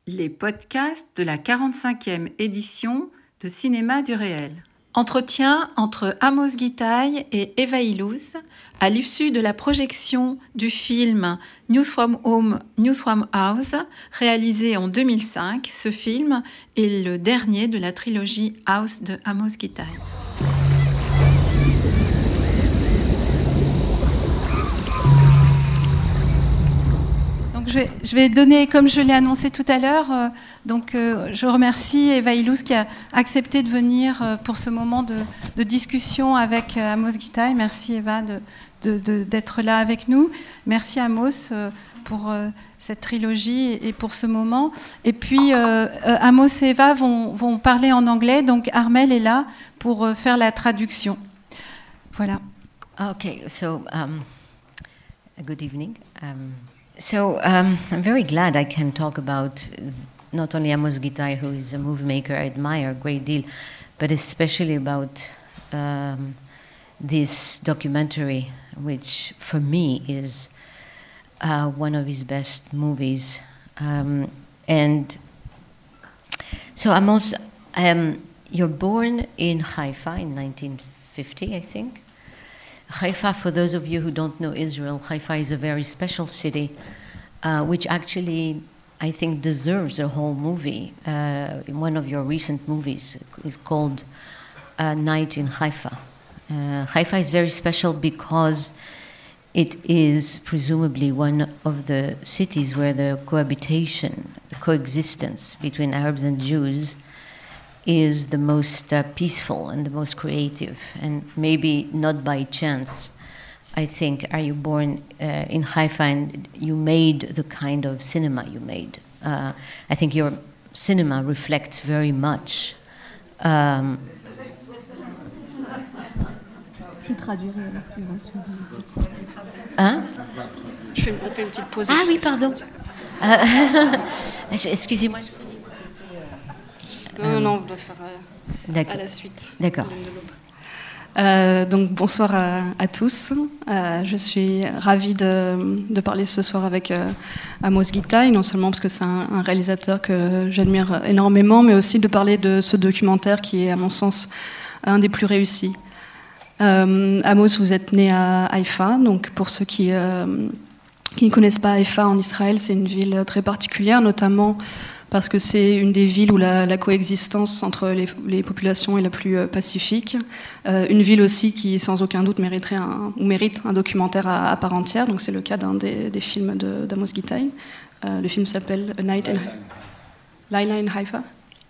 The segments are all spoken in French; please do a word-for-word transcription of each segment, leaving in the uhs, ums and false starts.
Les podcasts de la quarante-cinquième édition de Cinéma du Réel. Entretien entre Amos Gitaï et Eva Illouz à l'issue de la projection du film News from Home, News from House, réalisé en deux mille cinq. Ce film est le dernier de la trilogie House de Amos Gitaï. Je vais, je vais donner, comme je l'ai annoncé tout à l'heure, euh, donc euh, je remercie Eva Illouz qui a accepté de venir euh, pour ce moment de, de discussion avec euh, Amos Gitaï. Merci Eva de, de, de, d'être là avec nous. Merci Amos euh, pour euh, cette trilogie et pour ce moment. Et puis euh, euh, Amos et Eva vont, vont parler en anglais, donc Armelle est là pour euh, faire la traduction. Voilà. Okay, so um, good evening. Um, So um, I'm very glad I can talk about not only Amos Gitaï, who is a movie maker I admire a great deal, but especially about um, this documentary, which for me is uh, one of his best movies. Um, and so Amos, um, you're born in Haifa in nineteen fifty, I think. Haifa, for those of you who don't know Israel, Haifa is a very special city, uh, which actually I think deserves a whole movie. Uh, in one of your recent movies is called uh, Night in Haifa. Uh, Haifa is very special because it is presumably one of the cities where the cohabitation, the coexistence between Arabs and Jews is the most uh, peaceful and the most creative, and maybe not by chance, I think, are you born uh, in Haifa and you made the kind of cinema you made. Uh, I think your cinema reflects very much. Um, Je traduirai hein? Je fais, on fait une petite pause. Ah oui, pardon. Euh, excusez-moi. Non, non, non, on doit faire euh, à la suite. D'accord. L'une de l'autre. Euh, donc bonsoir à, à tous. Euh, je suis ravie de, de parler ce soir avec euh, Amos Gitaï, non seulement parce que c'est un, un réalisateur que j'admire énormément, mais aussi de parler de ce documentaire qui est, à mon sens, un des plus réussis. Euh, Amos, vous êtes né à Haïfa, donc pour ceux qui, euh, qui ne connaissent pas Haïfa en Israël, c'est une ville très particulière, notamment parce que c'est une des villes où la, la coexistence entre les, les populations est la plus euh, pacifique. Euh, une ville aussi qui, sans aucun doute, mériterait un, ou mérite un documentaire à, à part entière. Donc c'est le cas d'un des, des films de, d'Amos Gitaï. Euh, le film s'appelle A Night in Laila in Haifa.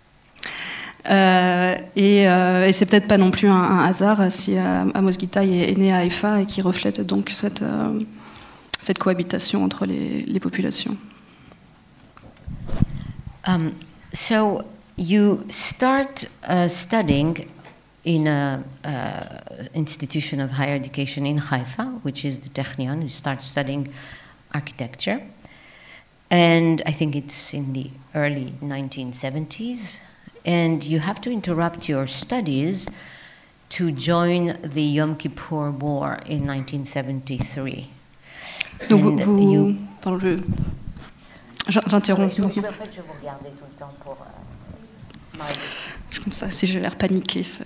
Euh, et, euh, et c'est peut-être pas non plus un, un hasard si euh, Amos Gitaï est, est né à Haïfa et qui reflète donc cette, euh, cette cohabitation entre les, les populations. Um, so you start uh, studying in an uh, institution of higher education in Haifa, which is the Technion. You start studying architecture. And I think it's in the early nineteen seventies. And you have to interrupt your studies to join the Yom Kippur War in nineteen seventy-three. Donc vous, vous you, pardon, je... J'interromps. Je, je, en fait, je vous regardais tout le temps pour. Euh, Comme ça, si j'ai l'air paniquée. Ça...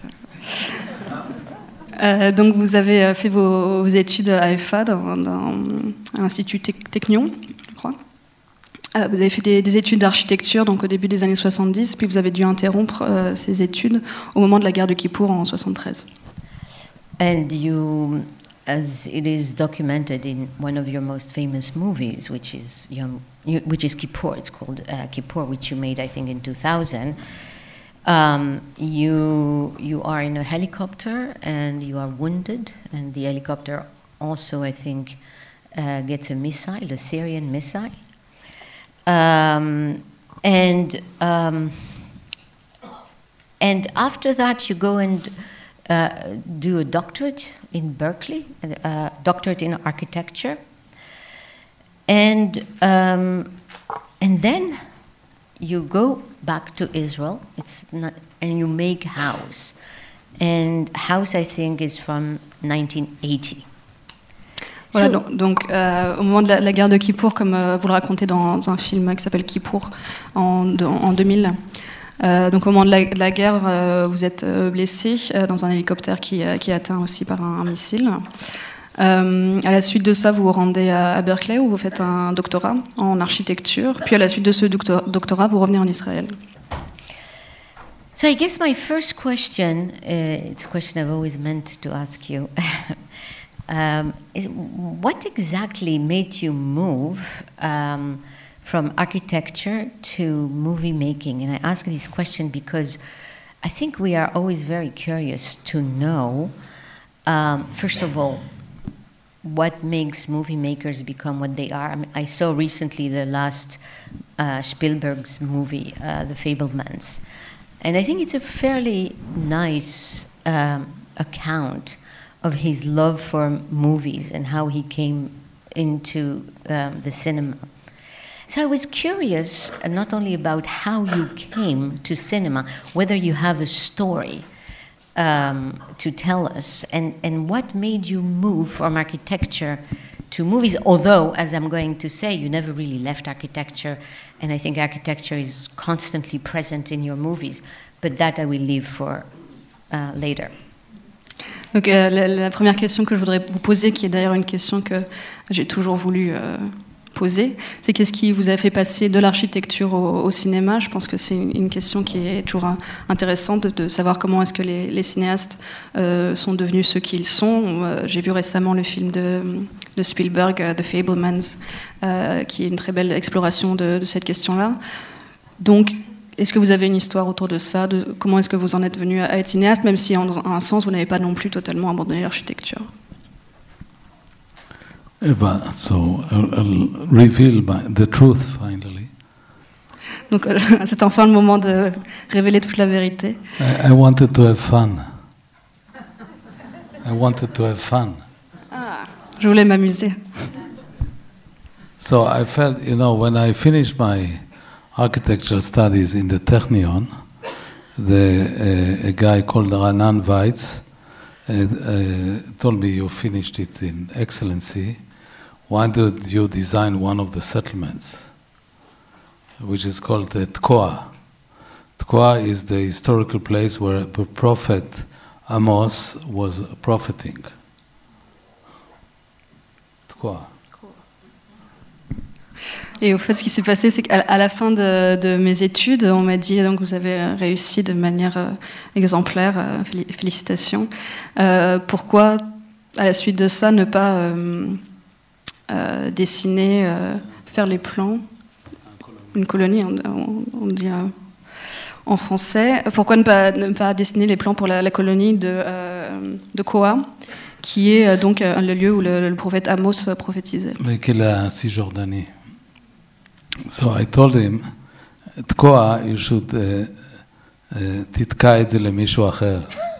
euh, donc, vous avez fait vos, vos études à Haïfa, dans, dans l'Institut Technion, je crois. Euh, vous avez fait des, des études d'architecture, donc au début des années soixante-dix, puis vous avez dû interrompre euh, ces études au moment de la guerre de Kippour en soixante-treize. And you, as it is documented in one of your most famous movies, which is Yom, which is Kippur. It's called uh, Kippur, which you made, I think, in two thousand. Um, you you are in a helicopter and you are wounded, and the helicopter also, I think, uh, gets a missile, a Syrian missile. Um, and um, and after that, you go and uh, do a doctorate in Berkeley, a uh, doctorate in architecture, and um, and then you go back to Israel. It's not, and you make House, and House I think is from nineteen eighty. Voilà, So- donc, donc, euh, au moment de la, la guerre de Kippour, comme euh, vous le racontez dans un film qui s'appelle Kippour en, de- en deux mille, euh, donc au moment de la, de la guerre, euh, vous êtes euh, blessé euh, dans un hélicoptère qui, euh, qui est atteint aussi par un, un missile. Euh, à la suite de ça, vous vous rendez à, à Berkeley où vous faites un doctorat en architecture. Puis à la suite de ce doctor- doctorat, vous revenez en Israël. So I guess my first question, uh, it's a question I've always meant to ask you, um, is what exactly made you move um, from architecture to movie making? And I ask this question because I think we are always very curious to know, um, first of all, what makes movie makers become what they are. I mean, I saw recently the last uh, Spielberg's movie, uh, The Fabelmans. And I think it's a fairly nice um, account of his love for movies and how he came into um, the cinema. So I was curious, uh, not only about how you came to cinema, whether you have a story um, to tell us, and, and what made you move from architecture to movies, although, as I'm going to say, you never really left architecture, and I think architecture is constantly present in your movies, but that I will leave for uh, later. Donc, euh, la, la première question que je voudrais vous poser, qui est d'ailleurs une question que j'ai toujours voulu euh, poser, c'est qu'est-ce qui vous a fait passer de l'architecture au, au cinéma? Je pense que c'est une, une question qui est toujours un, intéressante de, de savoir comment est-ce que les, les cinéastes euh, sont devenus ceux qu'ils sont. Euh, j'ai vu récemment le film de, de Spielberg, uh, The Fabelmans, euh, qui est une très belle exploration de, de cette question-là. Donc, est-ce que vous avez une histoire autour de ça, de comment est-ce que vous en êtes venu à être cinéaste, même si en un sens vous n'avez pas non plus totalement abandonné l'architecture? Eva, so I'll, I'll reveal my, the truth finally. Donc euh, c'est enfin le moment de révéler toute la vérité. I, I wanted to have fun. I wanted to have fun. Ah, je voulais m'amuser. So I felt, you know, when I finished my architectural studies in the Technion, the, uh, a guy called Ranan Weitz uh, uh, told me, you finished it in excellency. Why did you design one of the settlements, which is called the Tkoa? Tkoa is the historical place where the prophet Amos was propheting. Tkoa. Et au fait, ce qui s'est passé, c'est qu'à à la fin de, de mes études, on m'a dit donc vous avez réussi de manière euh, exemplaire, euh, félicitations. Euh, pourquoi, à la suite de ça, ne pas euh, euh, dessiner, euh, faire les plans, une colonie, on, on dit euh, en français. Pourquoi ne pas, ne pas dessiner les plans pour la, la colonie de, euh, de Koa, qui est euh, donc euh, le lieu où le, le prophète Amos prophétisait. Mais qu'il a en Cisjordanie. So I told him, תקוע, you should uh, uh, תתקע את זה למישהו אחר.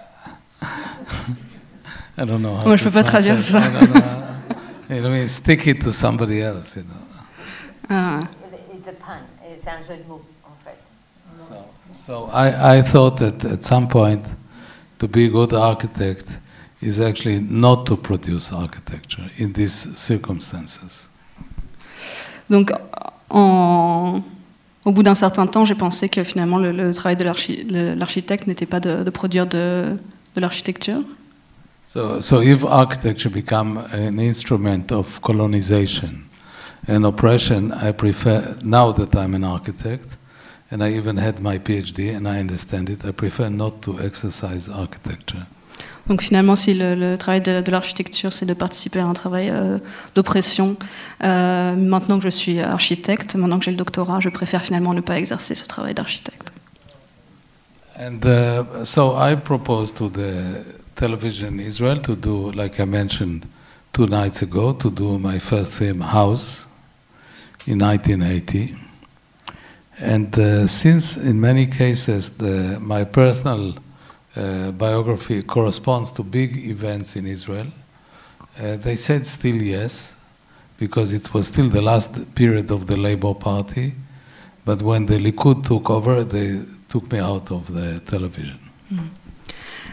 I don't know how Moi, to je peux pas traduire ça. I don't know. I mean, stick it to somebody else, you know. Ah. It's a pun, c'est un jeu de mots, en fait. So, so I, I thought that at some point, to be a good architect is actually not to produce architecture in these circumstances. Donc, en, au bout d'un certain temps, j'ai pensé que finalement le, le travail de l'archi, le, l'architecte n'était pas de, de produire de, de l'architecture. So, so if architecture become an instrument of colonization and oppression, I prefer, now that I'm an architect, and I even had my PhD and I understand it, I prefer not to exercise architecture. Donc finalement, si le, le travail de, de l'architecture, c'est de participer à un travail euh, d'oppression, euh, maintenant que je suis architecte, maintenant que j'ai le doctorat, je préfère finalement ne pas exercer ce travail d'architecte. And uh, so I proposed to the television Israel to do, like I mentioned two nights ago, to do my first film, House, in nineteen eighty. And uh, since in many cases the, my personal uh, biography corresponds to big events in Israel, uh, they said still yes, because it was still the last period of the Labour Party. But when the Likud took over, they took me out of the television. Mm.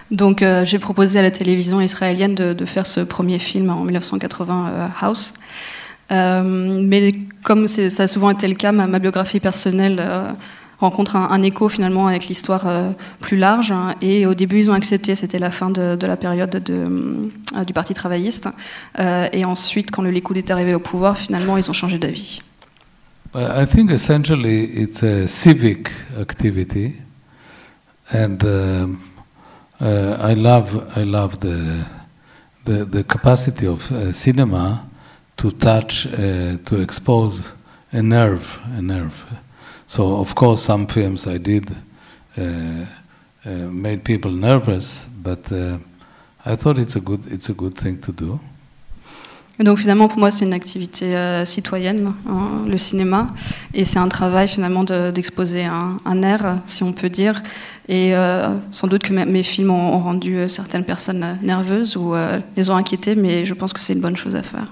Donc euh, j'ai proposé à la télévision israélienne de, de faire ce premier film en dix-neuf cent quatre-vingts, euh, House. Euh, mais comme c'est, ça a souvent été le cas, ma, ma biographie personnelle euh, rencontre un, un écho finalement avec l'histoire euh, plus large. Hein, et au début, ils ont accepté, c'était la fin de, de la période de, euh, du Parti travailliste. Euh, et ensuite, quand le Likoud est arrivé au pouvoir, finalement, ils ont changé d'avis. I think essentially it's a civic activity, and uh, uh, I love I love the the, the capacity of uh, cinema to touch, uh, to expose a nerve, a nerve. So of course some films I did uh, uh, made people nervous, but uh, I thought it's a good it's a good thing to do. Et donc finalement pour moi c'est une activité euh, citoyenne, hein, le cinéma, et c'est un travail finalement de, d'exposer un, un nerf, si on peut dire, et euh, sans doute que mes, mes films ont, ont rendu certaines personnes nerveuses ou euh, les ont inquiétées, mais je pense que c'est une bonne chose à faire.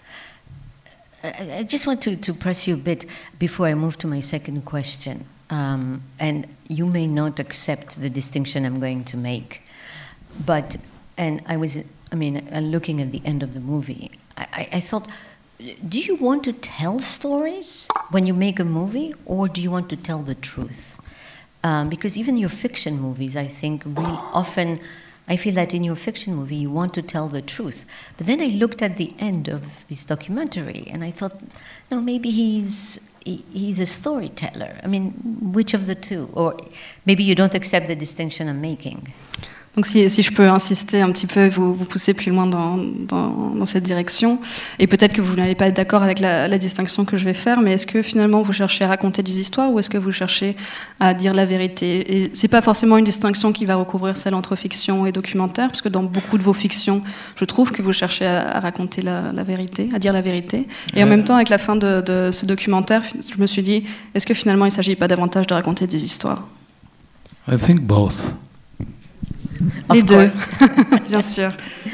I just want to, to press you a bit before I move to my second question, um, and you may not accept the distinction I'm going to make, but and I was I mean uh, looking at the end of the movie. I, I thought, do you want to tell stories when you make a movie, or do you want to tell the truth? Um, because even your fiction movies, I think, really often, I feel that in your fiction movie, you want to tell the truth. But then I looked at the end of this documentary, and I thought, no, maybe he's he, he's a storyteller. I mean, which of the two? Or maybe you don't accept the distinction I'm making. Donc si, si je peux insister un petit peu, vous, vous pousser plus loin dans, dans, dans cette direction, et peut-être que vous n'allez pas être d'accord avec la, la distinction que je vais faire, mais est-ce que finalement vous cherchez à raconter des histoires ou est-ce que vous cherchez à dire la vérité? Et c'est pas forcément une distinction qui va recouvrir celle entre fiction et documentaire, parce que dans beaucoup de vos fictions, je trouve que vous cherchez à, à raconter la, la vérité, à dire la vérité. Et en même temps, avec la fin de, de ce documentaire, je me suis dit, est-ce que finalement il ne s'agit pas davantage de raconter des histoires? I think both. Les deux, bien sûr.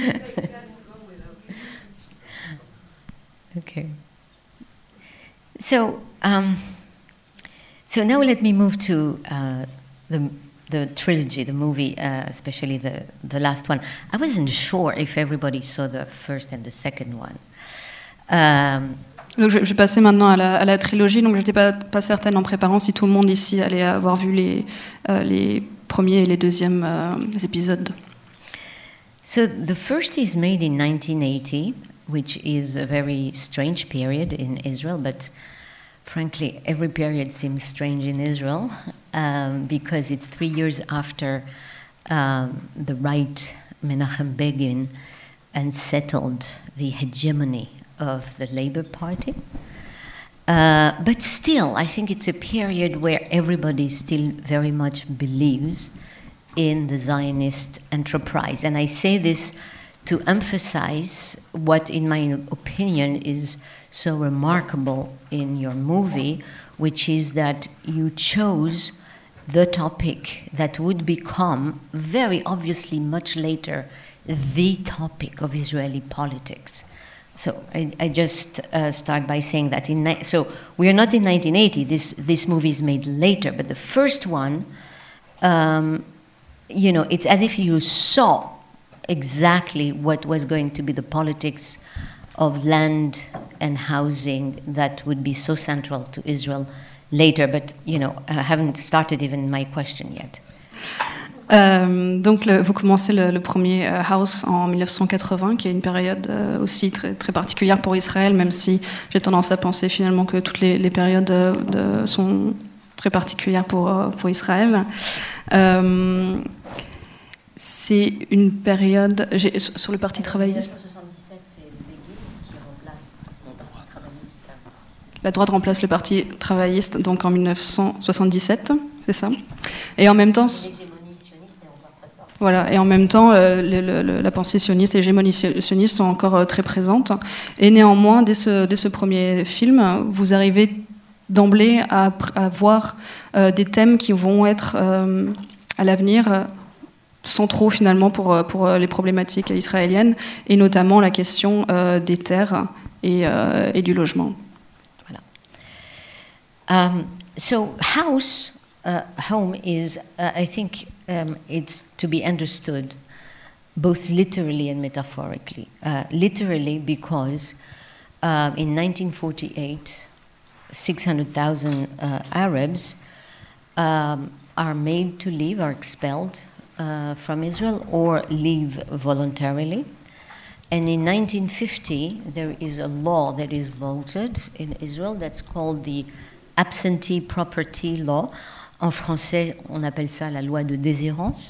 Okay. So, um, so now let me move to uh, the the trilogy, the movie, uh, especially the the last one. I wasn't sure if everybody saw the first and the second one. Um, Donc je, je vais passer maintenant à la, à la trilogie. Donc je n'étais pas, pas certaine en préparant si tout le monde ici allait avoir vu les euh, les premiers et les deuxièmes euh, épisodes. So the first is made in nineteen eighty, which is a very strange period in Israel, but frankly, every period seems strange in Israel um, because it's three years after um, the right Menachem Begin unsettled the hegemony of the Labour Party. Uh, but still, I think it's a period where everybody still very much believes in the Zionist enterprise. And I say this to emphasize what, in my opinion, is so remarkable in your movie, which is that you chose the topic that would become, very obviously much later, the topic of Israeli politics. So I, I just uh, start by saying that. In ni- so we are not in nineteen eighty. This this movie is made later, but the first one, um, you know, it's as if you saw exactly what was going to be the politics of land and housing that would be so central to Israel later. But you know, I haven't started even my question yet. Euh, donc le, vous commencez le, le premier euh, House en dix-neuf cent quatre-vingts, qui est une période euh, aussi très, très particulière pour Israël, même si j'ai tendance à penser finalement que toutes les, les périodes de, de, sont très particulières pour, pour Israël. Euh, c'est une période... J'ai, sur le Parti travailliste... La droite remplace le Parti travailliste donc en dix-neuf cent soixante-dix-sept, c'est ça. Et en même temps... Voilà, et en même temps, euh, le, le, la pensée sioniste et l'hégémonie sioniste sont encore euh, très présentes. Et néanmoins, dès ce, dès ce premier film, vous arrivez d'emblée à, à voir euh, des thèmes qui vont être euh, à l'avenir euh, centraux finalement pour, pour les problématiques israéliennes, et notamment la question euh, des terres et, euh, et du logement. Voilà. Um, so, House uh, home is, uh, I think, um, it's to be understood both literally and metaphorically. Uh, literally because uh, in nineteen forty-eight, six hundred thousand uh, Arabs um, are made to leave, are expelled uh, from Israel or leave voluntarily. And in nineteen fifty, there is a law that is voted in Israel that's called the Absentee Property Law. En français, on appelle ça la loi de déshérence.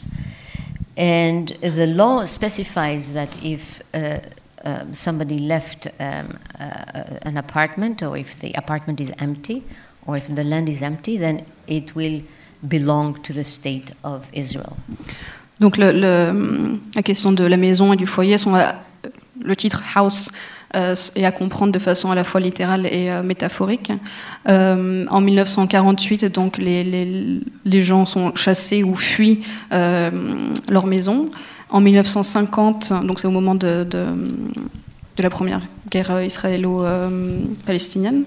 And the law specifies that if uh, uh, somebody left um, uh, an apartment, or if the apartment is empty, or if the land is empty, then it will belong to the state of Israel. Donc le, le, la question de la maison et du foyer sont à, le titre house euh, est à comprendre de façon à la fois littérale et euh, métaphorique. Euh, en mille neuf cent quarante-huit, donc les, les, les gens sont chassés ou fuient euh, leur maison. En mille neuf cent cinquante, donc c'est au moment de, de, de la première guerre israélo-palestinienne.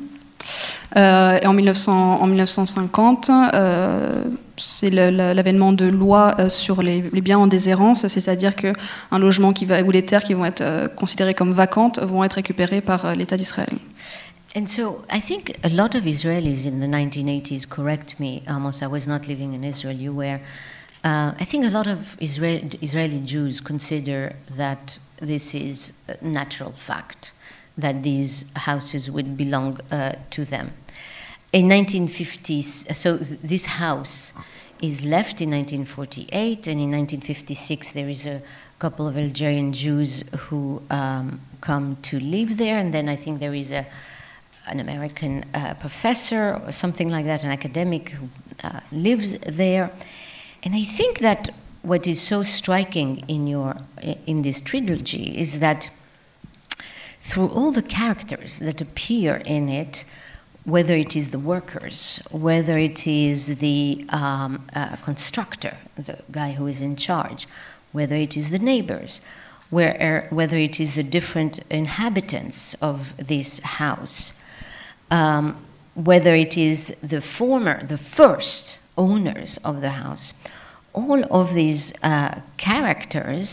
Euh, et en, mille neuf cents, en mille neuf cent cinquante, euh, c'est le, le, l'avènement de lois euh, sur les, les biens en déshérence, c'est-à-dire qu'un logement qui va, ou les terres qui vont être euh, considérées comme vacantes vont être récupérées par euh, l'État d'Israël. And so I think a lot of Israelis in the nineteen eighties, correct me, Amos, I was not living in Israel, you were. Uh, I think a lot of Israel, Israeli Jews consider that this is a natural fact, that these houses would belong uh, to them. In nineteen fifties, so this house is left in nineteen forty-eight, and in nineteen fifty-six there is a couple of Algerian Jews who um, come to live there, and then I think there is a an American uh, professor or something like that, an academic who uh, lives there. And I think that what is so striking in your in this trilogy is that through all the characters that appear in it, whether it is the workers, whether it is the um, uh, constructor, the guy who is in charge, whether it is the neighbors, where, uh, whether it is the different inhabitants of this house, um, whether it is the former, the first owners of the house, all of these uh, characters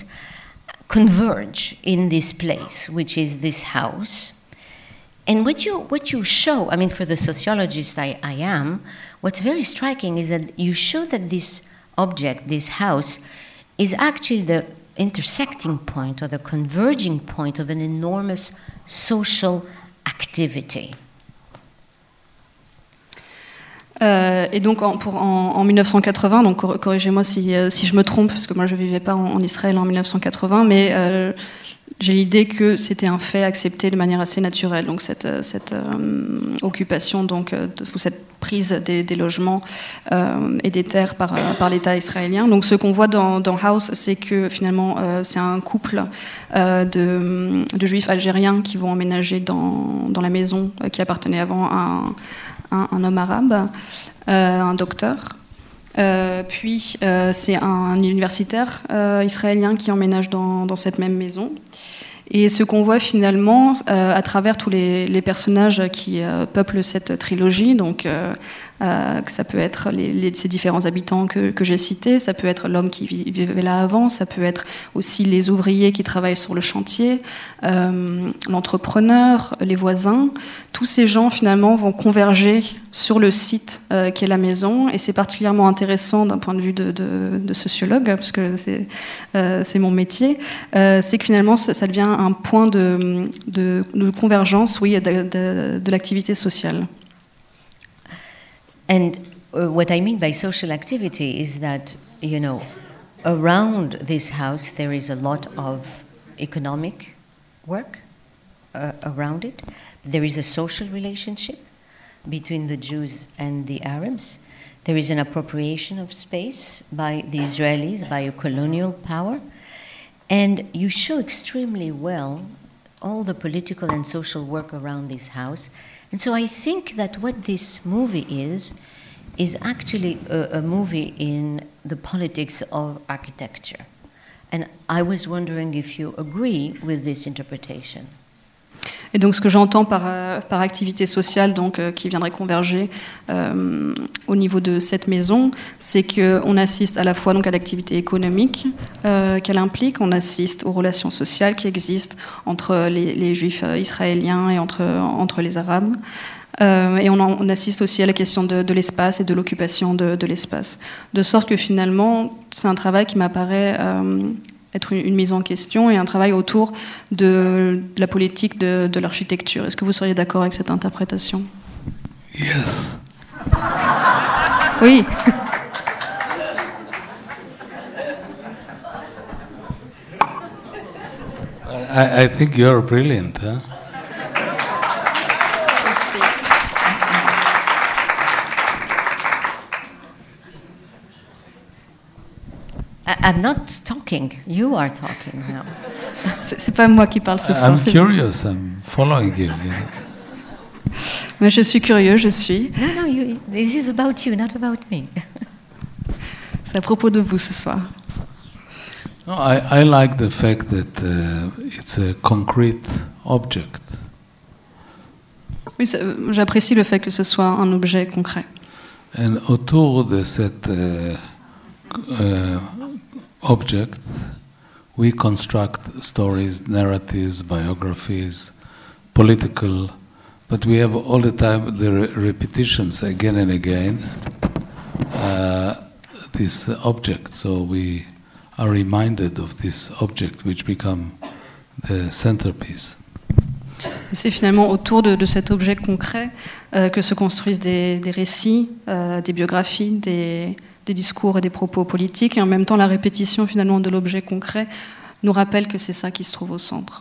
converge in this place, which is this house. And what you what you show, I mean, for the sociologist I, I am, what's very striking is that you show that this object, this house, is actually the intersecting point or the converging point of an enormous social activity. Euh, et donc en, pour, en, en mille neuf cent quatre-vingts, donc corrigez-moi si, si je me trompe, parce que moi je ne vivais pas en, en Israël en mille neuf cent quatre-vingts, mais euh, j'ai l'idée que c'était un fait accepté de manière assez naturelle, donc cette, cette euh, occupation, donc, de, cette prise des, des logements euh, et des terres par, par l'État israélien. Donc ce qu'on voit dans, dans House, c'est que finalement euh, c'est un couple euh, de, de juifs algériens qui vont emménager dans, dans la maison qui appartenait avant à un Un, un homme arabe, euh, un docteur. Euh, puis euh, c'est un universitaire euh, israélien qui emménage dans, dans cette même maison. Et ce qu'on voit finalement euh, à travers tous les, les personnages qui euh, peuplent cette trilogie, donc euh, euh, ça peut être les, les, ces différents habitants que, que j'ai cités, ça peut être l'homme qui vivait là avant, ça peut être aussi les ouvriers qui travaillent sur le chantier, euh, l'entrepreneur, les voisins. Tous ces gens finalement vont converger sur le site euh, qui est la maison, et c'est particulièrement intéressant d'un point de vue de, de, de sociologue, parce que c'est, euh, c'est mon métier, euh, c'est que finalement ça, ça devient un point de, de, de convergence, oui, de, de, de l'activité sociale. And uh, what I mean by social activity is that, you know, around this house there is a lot of economic work uh, around it. There is a social relationship between the Jews and the Arabs. There is an appropriation of space by the Israelis, by a colonial power. And you show extremely well all the political and social work around this house. And so I think that what this movie is, is actually a, a movie in the politics of architecture. And I was wondering if you agree with this interpretation. Et donc ce que j'entends par, euh, par activité sociale, donc, euh, qui viendrait converger euh, au niveau de cette maison, c'est qu'on assiste à la fois donc, à l'activité économique euh, qu'elle implique, on assiste aux relations sociales qui existent entre les, les juifs israéliens et entre, entre les arabes. Euh, et on, en, on assiste aussi à la question de, de l'espace et de l'occupation de, de l'espace. De sorte que finalement, c'est un travail qui m'apparaît euh, être une, une mise en question et un travail autour de, de la politique de, de l'architecture. Est-ce que vous seriez d'accord avec cette interprétation? Yes. Oui. I, I think you're brilliant, huh? I'm not talking. You are talking now. C'est, c'est pas moi qui parle ce soir. I'm curious. I'm following you. you know. Mais je suis curieux, je suis. No, no. You, this is about you, not about me. C'est à propos de vous ce soir. No, I, I like the fact that uh, it's a concrete object. Oui, ça, j'apprécie le fait que ce soit un objet concret. And autour de cet uh, uh, object, we construct stories, narratives, biographies, political, but we have all the time the re- repetitions again and again, uh, this object. So we are reminded of this object which become the centerpiece. C'est finalement autour de, de cet objet concret euh, que se construisent des, des récits, euh, des biographies, des, des discours et des propos politiques. Et en même temps, la répétition finalement de l'objet concret nous rappelle que c'est ça qui se trouve au centre.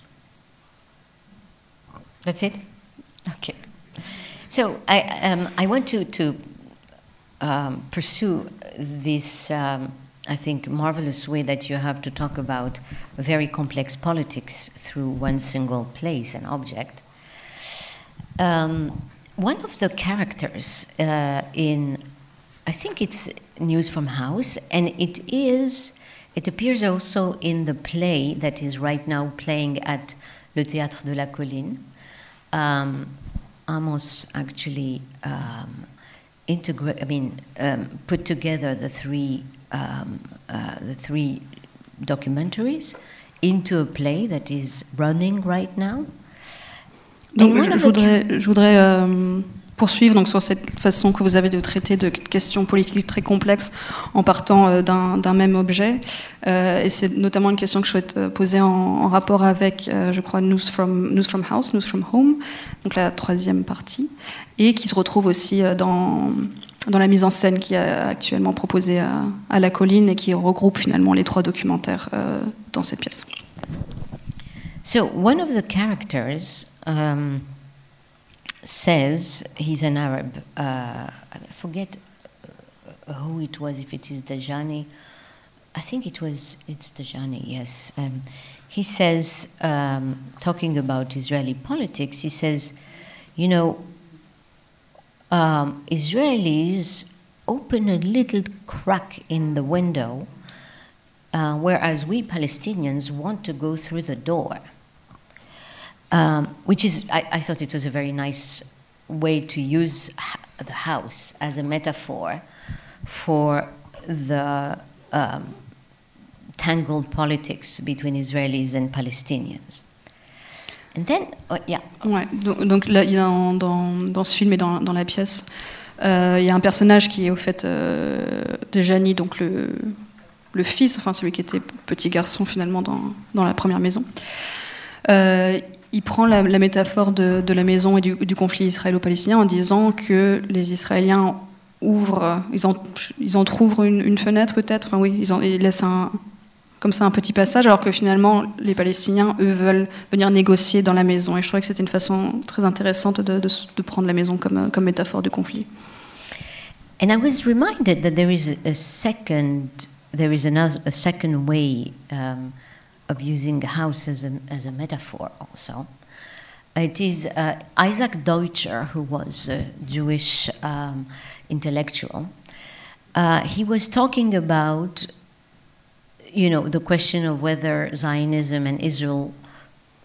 That's it? Okay. So I, um, I want to, to um, pursue this, um, I think, marvelous way that you have to talk about very complex politics through one single place and object. Um, one of the characters uh, in, I think it's News from House, and it is, it appears also in the play that is right now playing at Le Théâtre de la Colline. Um, Amos actually um, integrate, I mean, um, put together the three um, uh, the three documentaries into a play that is running right now. Donc, je, je voudrais, je voudrais euh, poursuivre donc, sur cette façon que vous avez de traiter de questions politiques très complexes en partant euh, d'un, d'un même objet. Euh, et c'est notamment une question que je souhaite euh, poser en, en rapport avec, euh, je crois, News from, News from House, News from Home, donc la troisième partie, et qui se retrouve aussi euh, dans, dans la mise en scène qui est actuellement proposée à, à La Colline et qui regroupe finalement les trois documentaires euh, dans cette pièce. So one of the characters um, says he's an Arab. Uh, I forget who it was. If it is Dajani, I think it was. It's Dajani. Yes. Um, he says, um, talking about Israeli politics, he says, you know, um, Israelis open a little crack in the window, uh, whereas we Palestinians want to go through the door. Um, which is, I, I thought it was a very nice way to use ha- the house as a metaphor for the um, tangled politics between Israelis and Palestinians. And then, oh, yeah. Ouais, donc, donc là, il y a dans, dans, dans ce film et dans, dans la pièce, euh, il y a un personnage qui est au fait euh, de Jani, donc le, le fils, enfin celui qui était petit garçon finalement dans, dans la première maison. Euh, il prend la, la métaphore de, de la maison et du, du conflit israélo-palestinien en disant que les Israéliens ouvrent, ils, en, ils entrouvrent une, une fenêtre peut-être, enfin oui, ils, en, ils laissent un, comme ça un petit passage, alors que finalement les Palestiniens, eux, veulent venir négocier dans la maison. Et je trouvais que c'était une façon très intéressante de, de, de prendre la maison comme, comme métaphore du conflit. And I was reminded that there is a second, there is another, a second way um, of using the house as a, as a metaphor also. It is uh, Isaac Deutscher, who was a Jewish um, intellectual. Uh, he was talking about, you know, the question of whether Zionism and Israel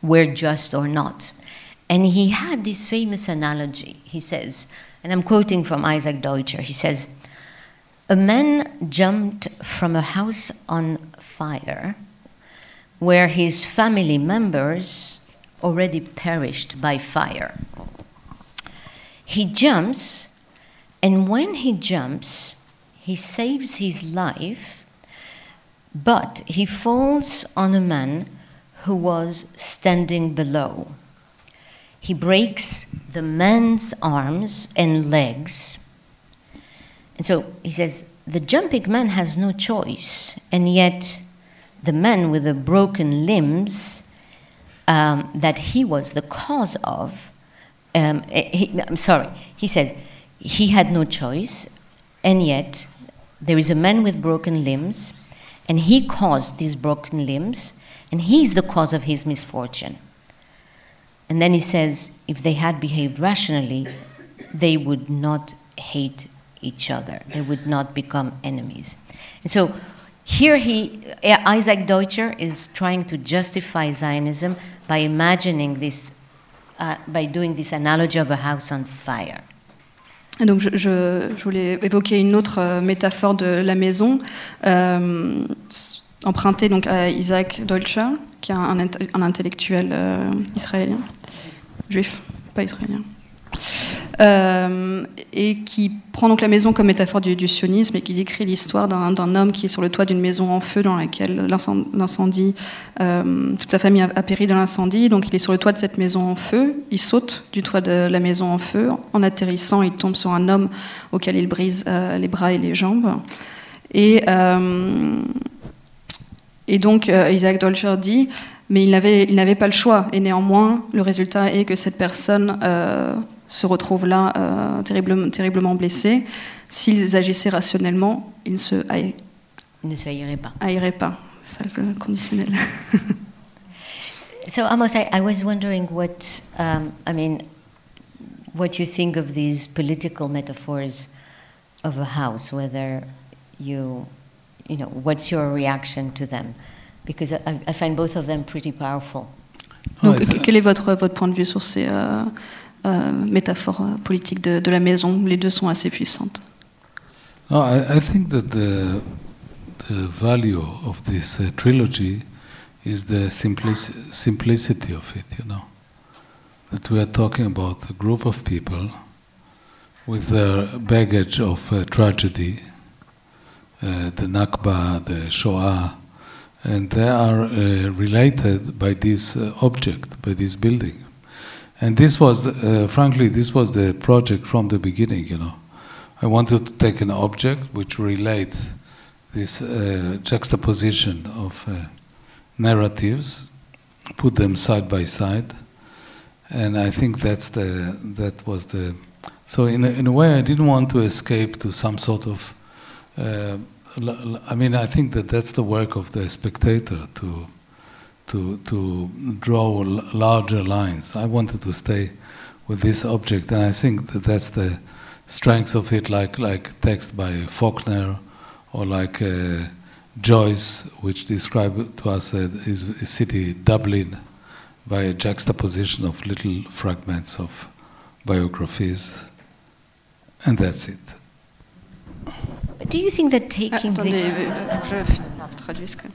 were just or not. And he had this famous analogy. He says, and I'm quoting from Isaac Deutscher, he says, "A man jumped from a house on fire where his family members already perished by fire. He jumps, and when he jumps, he saves his life, but he falls on a man who was standing below. He breaks the man's arms and legs." And so he says, the jumping man has no choice, and yet the man with the broken limbs um, that he was the cause of, um, he, I'm sorry, he says, he had no choice, and yet there is a man with broken limbs, and he caused these broken limbs, and he's the cause of his misfortune. And then he says, if they had behaved rationally, they would not hate each other. They would not become enemies. And so here he, Isaac Deutscher is trying to justify Zionism by imagining this, uh, by doing this analogy of a house on fire. Et donc je, je, je voulais évoquer une autre euh, métaphore de la maison, euh, empruntée donc à Isaac Deutscher, qui est un, un intellectuel euh, israélien, juif, pas israélien, euh, et qui prend donc la maison comme métaphore du, du sionisme et qui décrit l'histoire d'un, d'un homme qui est sur le toit d'une maison en feu dans laquelle l'incendie, l'incendie euh, toute sa famille a, a péri dans l'incendie. Donc il est sur le toit de cette maison en feu, il saute du toit de la maison en feu, en atterrissant il tombe sur un homme auquel il brise euh, les bras et les jambes. Et, euh, et donc euh, Isaac Deutscher dit, mais il n'avait, il n'avait pas le choix, et néanmoins le résultat est que cette personne euh, se retrouve là euh, terriblement, terriblement blessée. S'ils agissaient rationnellement, ils ne se haï... ne se haïraient pas. Haïraient pas. C'est le conditionnel. So Amos, I, I was wondering what um, I mean, what you think of these political metaphors of a house. Whether you, you know, what's your reaction to them? Because I, I find both of them pretty powerful. Donc, quel est votre votre point de vue sur ces euh, euh, métaphores politiques de, de la maison? Les deux sont assez puissantes. No, I, I think that the the value of this uh, trilogy is the simplic- simplicity of it. You know, that we are talking about a group of people with their baggage of uh, tragedy, uh, the Nakba, the Shoah, and they are uh, related by this uh, object, by this building. And this was, uh, frankly, this was the project from the beginning, you know. I wanted to take an object which relates this uh, juxtaposition of uh, narratives, put them side by side, and I think that's the, that was the, so in a, in a way I didn't want to escape to some sort of, uh, I mean, I think that that's the work of the spectator to to to draw l- larger lines. I wanted to stay with this object, and I think that that's the strength of it, like like text by Faulkner or like uh, Joyce, which described to us uh, his, his city Dublin by a juxtaposition of little fragments of biographies, and that's it. Do you think that taking ah, attendez, this... je traduis ce que...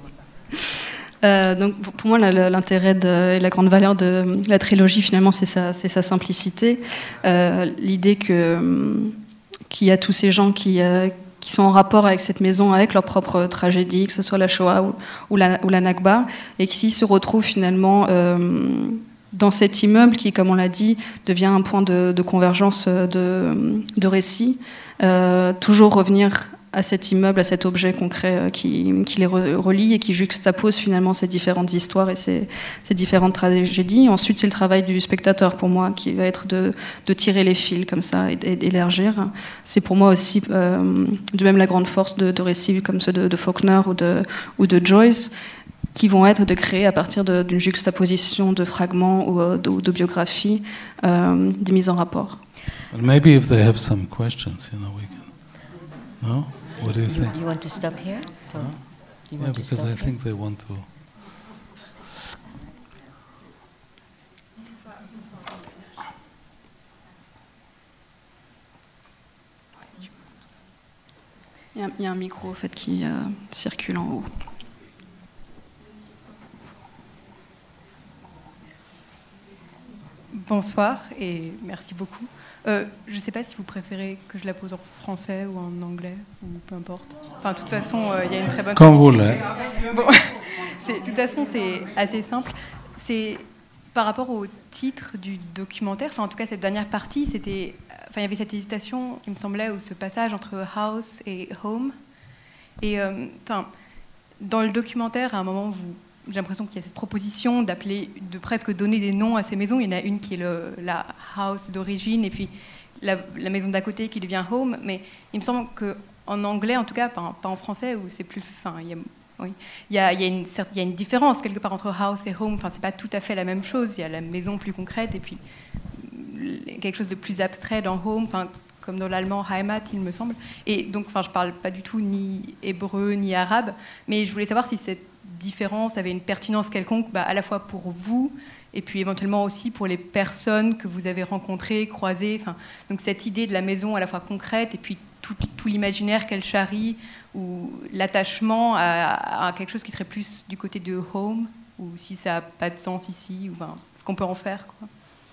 Euh, donc pour moi l'intérêt de, et la grande valeur de la trilogie finalement c'est sa, c'est sa simplicité, euh, l'idée que, qu'il y a tous ces gens qui, euh, qui sont en rapport avec cette maison, avec leur propre tragédie, que ce soit la Shoah ou, ou, la, ou la Nakba, et qui se retrouvent finalement euh, dans cet immeuble qui, comme on l'a dit, devient un point de, de convergence de, de récits, euh, toujours revenir à cet immeuble, à cet objet concret qui, qui les relie et qui juxtapose finalement ces différentes histoires et ces, ces différentes tragédies. Ensuite, c'est le travail du spectateur pour moi qui va être de, de tirer les fils comme ça et, et d'élargir. C'est pour moi aussi euh, de même la grande force de, de récits comme ceux de, de Faulkner ou de, ou de Joyce, qui vont être de créer à partir de, d'une juxtaposition de fragments ou de, de biographies euh, des mises en rapport. Well, maybe if they have some questions, you know, we can. No? What do you, you think? You want to stop here? Huh? You Yeah, want to because stop I here? think they want to. Il y a, il y a un micro en fait, qui euh, circule en haut. Bonsoir et merci beaucoup. Euh, je ne sais pas si vous préférez que je la pose en français ou en anglais, ou peu importe. Enfin, de toute façon, euh, il y a une très bonne... Comme vous voulez. Bon, c'est, de toute façon, c'est assez simple. C'est par rapport au titre du documentaire, enfin, en tout cas, cette dernière partie, c'était... Enfin, il y avait cette hésitation, il me semblait, ou ce passage entre house et home. Et, euh, enfin, dans le documentaire, à un moment, vous... j'ai l'impression qu'il y a cette proposition d'appeler, de presque donner des noms à ces maisons. Il y en a une qui est le, la house d'origine, et puis la, la maison d'à côté qui devient home. Mais il me semble qu'en anglais, en tout cas, pas, pas en français, où c'est plus... Enfin, il y a, oui, il y a, il y a une, il y a une différence quelque part entre house et home. Enfin, c'est pas tout à fait la même chose. Il y a la maison plus concrète, et puis quelque chose de plus abstrait dans home, enfin, comme dans l'allemand Heimat, il me semble. Et donc, enfin, je parle pas du tout ni hébreu ni arabe, mais je voulais savoir si cette différence avait une pertinence quelconque, bah, à la fois pour vous et puis éventuellement aussi pour les personnes que vous avez rencontrées, croisées. Enfin, donc cette idée de la maison à la fois concrète et puis tout, tout l'imaginaire qu'elle charrie, ou l'attachement à, à quelque chose qui serait plus du côté de home, ou si ça n'a pas de sens ici, ou enfin, ce qu'on peut en faire, quoi.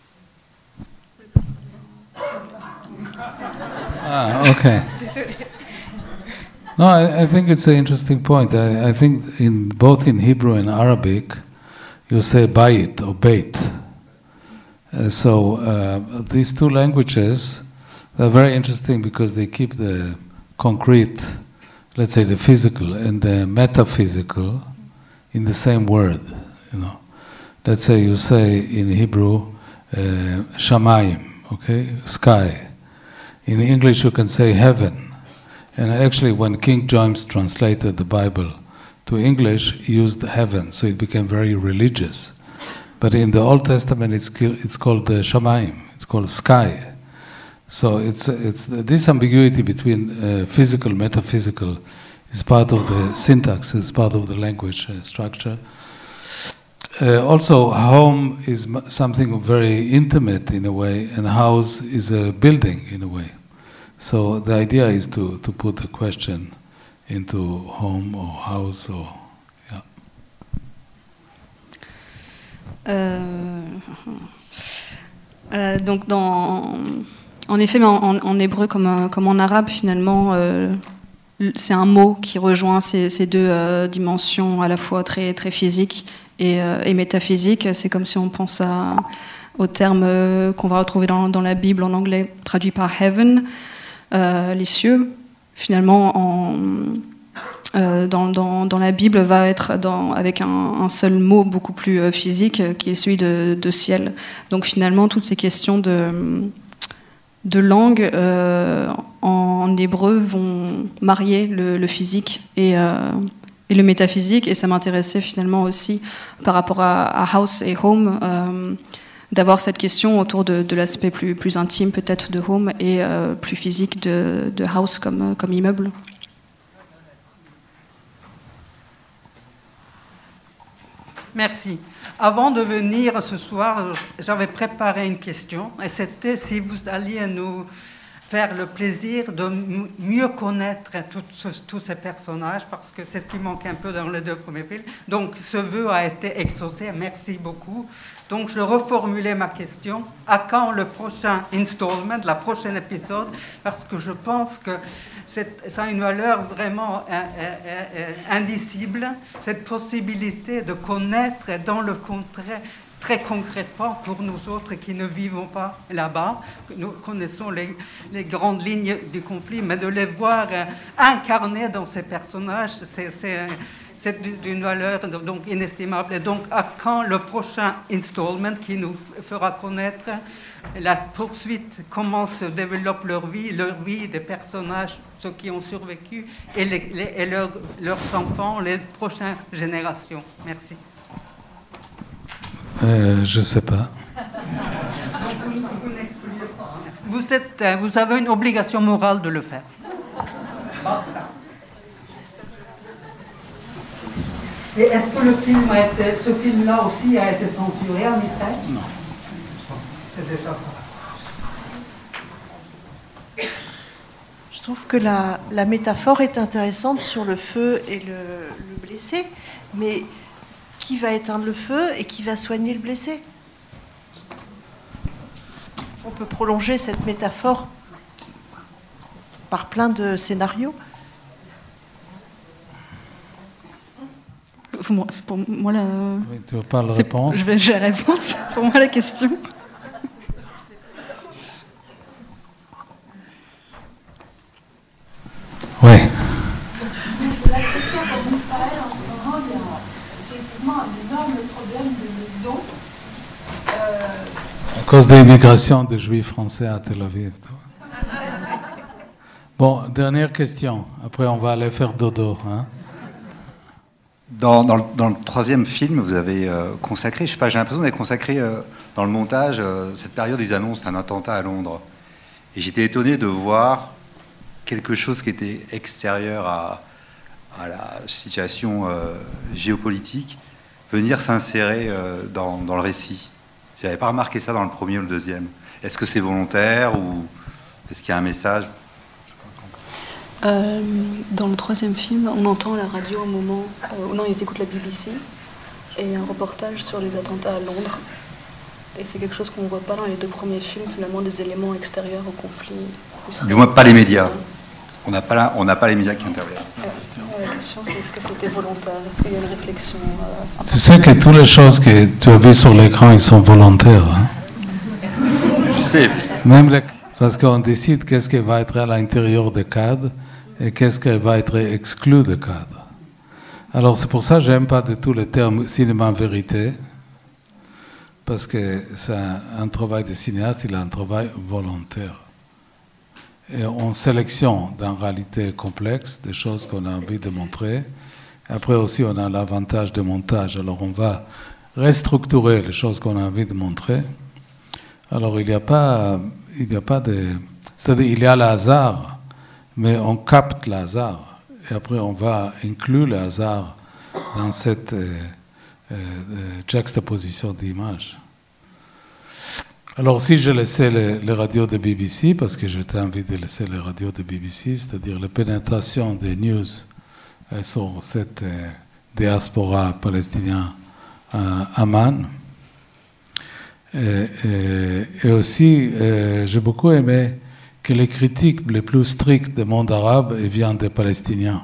Ah, okay. No, I, I think it's an interesting point. I, I think in both in Hebrew and Arabic, you say bayit or beit. Uh, so uh, these two languages are very interesting because they keep the concrete, let's say the physical and the metaphysical in the same word. You know, let's say you say in Hebrew uh, shamayim, okay, sky. In English, you can say heaven. And actually, when King James translated the Bible to English, he used heaven, so it became very religious. But in the Old Testament, it's it's called the Shamayim. It's called sky. So it's it's this ambiguity between uh, physical, metaphysical, is part of the syntax, is part of the language uh, structure. Uh, also, home is something very intimate in a way, and house is a building in a way. So the idea is to, to put the question into home or house or yeah. Euh, euh, donc dans, en effet, mais en, en hébreu comme, comme en arabe, finalement, euh, c'est un mot qui rejoint ces, ces deux euh, dimensions à la fois très, très physiques et, euh, et métaphysiques. C'est comme si on pense à, au terme euh, qu'on va retrouver dans, dans la Bible en anglais, traduit par heaven. Euh, les cieux, finalement, en, euh, dans, dans, dans la Bible, va être dans, avec un, un seul mot beaucoup plus euh, physique, euh, qui est celui de, de ciel. Donc finalement, toutes ces questions de, de langue euh, en, en hébreu vont marier le, le physique et, euh, et le métaphysique, et ça m'intéressait finalement aussi par rapport à, à house et home, euh, d'avoir cette question autour de, de l'aspect plus, plus intime peut-être de home et euh, plus physique de, de house comme, comme immeuble. Merci. Avant de venir ce soir, j'avais préparé une question, et c'était si vous alliez nous faire le plaisir de mieux connaître tous ces personnages, parce que c'est ce qui manque un peu dans les deux premiers films. Donc ce vœu a été exaucé, merci beaucoup. Donc je reformulais ma question. À quand le prochain installment, la prochaine épisode? Parce que je pense que ça a une valeur vraiment indicible, cette possibilité de connaître dans le contraire, très concrètement pour nous autres qui ne vivons pas là-bas. Nous connaissons les, les grandes lignes du conflit, mais de les voir incarnés dans ces personnages, c'est... c'est c'est d'une valeur donc inestimable. Et donc, à quand le prochain installment qui nous fera connaître la poursuite, comment se développe leur vie, leur vie des personnages, ceux qui ont survécu, et, les, les, et leur, leurs enfants, les prochaines générations. Merci. Euh, je ne sais pas. Vous, êtes, vous avez une obligation morale de le faire. Basta. Et est-ce que le film a été, ce film-là aussi a été censuré en Israël? Non. C'est déjà ça. Je trouve que la, la métaphore est intéressante sur le feu et le, le blessé, mais qui va éteindre le feu et qui va soigner le blessé? On peut prolonger cette métaphore par plein de scénarios. Pour moi, pour moi la... Oui, tu veux pas la réponse? Je vais, j'ai la réponse. Pour moi, la question. Oui. La question en Israël, en ce moment, il y a effectivement un énorme problème de maison. Euh... À cause de l'immigration de Juifs français à Tel Aviv. Bon, dernière question. Après, on va aller faire dodo. Hein? Dans, dans, le, dans le troisième film, vous avez euh, consacré, je sais pas, j'ai l'impression que vous avez consacré euh, dans le montage euh, cette période où ils annoncent un attentat à Londres. Et j'étais étonné de voir quelque chose qui était extérieur à, à la situation euh, géopolitique venir s'insérer euh, dans, dans le récit. Je n'avais pas remarqué ça dans le premier ou le deuxième. Est-ce que c'est volontaire ou est-ce qu'il y a un message? Euh, dans le troisième film, on entend à la radio au moment où euh, non, ils écoutent la B B C et un reportage sur les attentats à Londres. Et c'est quelque chose qu'on ne voit pas dans les deux premiers films, finalement, des éléments extérieurs au conflit israélien. Du moins, pas les médias. On n'a pas, on n'a pas les médias qui interviennent. Euh, la question, c'est est-ce que c'était volontaire? Est-ce qu'il y a une réflexion euh, Tu sais que toutes les choses que tu as vues sur l'écran, ils sont volontaires. Hein? Je sais. Même les, parce qu'on décide qu'est-ce qui va être à l'intérieur des cadres et qu'est-ce qui va être exclu des cadres. Alors c'est pour ça que je n'aime pas du tout le terme cinéma vérité, parce que c'est un, un travail de cinéaste, il a un travail volontaire. Et on sélectionne dans la réalité complexe des choses qu'on a envie de montrer. Après aussi, on a l'avantage de montage. Alors on va restructurer les choses qu'on a envie de montrer. Alors il n'y a pas, il n'y a pas de... C'est-à-dire il y a le hasard, mais on capte le hasard. Et après on va inclure le hasard dans cette euh, euh, juxtaposition d'images. Alors, si je laissais les, les radios de B B C, parce que j'étais envie de laisser les radios de B B C, c'est-à-dire la pénétration des news euh, sur cette euh, diaspora palestinienne à Amman. Et, et, et aussi, euh, j'ai beaucoup aimé que les critiques les plus strictes du monde arabe viennent des Palestiniens,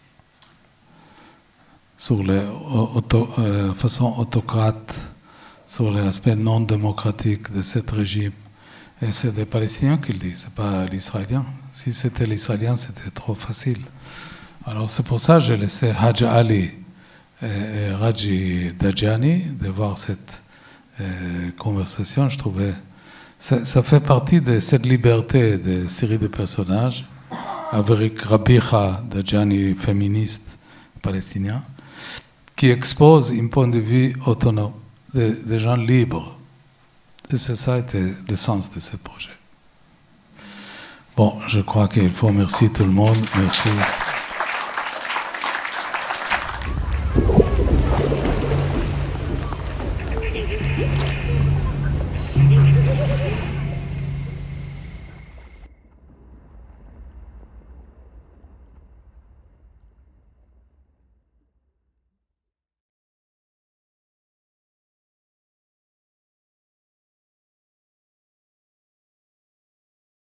sur la auto, euh, façon autocrate, sur l'aspect non démocratique de ce régime. Et c'est des Palestiniens qui le disent, c'est pas l'Israélien. Si c'était l'Israélien, c'était trop facile. Alors c'est pour ça que j'ai laissé Hadj Ali et, et Raji Dajani de voir cette euh, conversation. Je trouvais ça, ça fait partie de cette liberté de série de personnages avec Rabiha Dajani, féministe palestinien, qui expose un point de vue autonome. Des de gens libres. Et c'est ça était le sens de ce projet. Bon, je crois qu'il faut remercier tout le monde. Merci.